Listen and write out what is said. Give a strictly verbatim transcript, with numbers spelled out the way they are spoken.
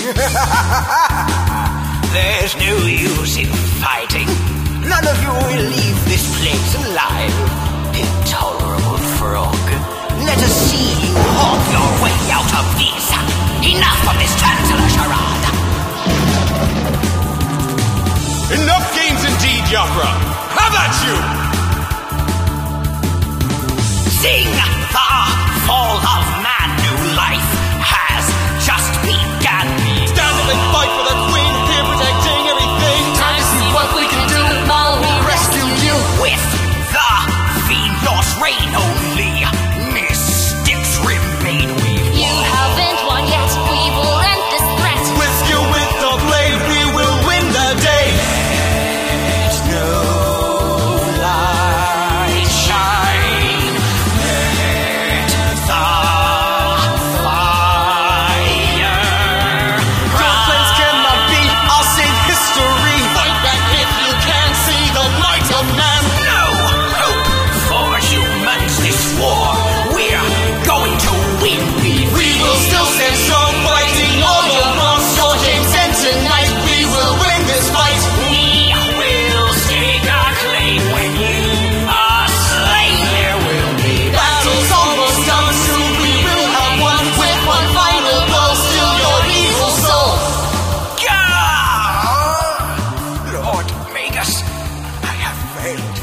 There's no use in fighting. None of you will leave this place alive. Intolerable frog. Let us see you hawk your way out of this. Enough of this Chancellor charade. Enough games indeed, Yakra. Have at you! Sing the fall of man. New life has just begun. Stand up and fight for the Queen, here protecting everything. Time to see what we can do. Maul will rescue you. With the Venos reign only, mystics remain we won. You haven't won yet. We will end this threat. With skill, with the blade, we will win the day. Let no light shine. Let the fire Your plans cannot be, I'll save history. Fight back if you can. See the might of man. No hope for humans this war. We're going to win. We We will still stand strong, fighting all the wrongs. Your game's end tonight. We will win this fight. We will stake our claim when you are slain. There will be Battle's almost done. Soon we will have won. With one final blow, still your evil soul. God! Lord Magus, I have failed.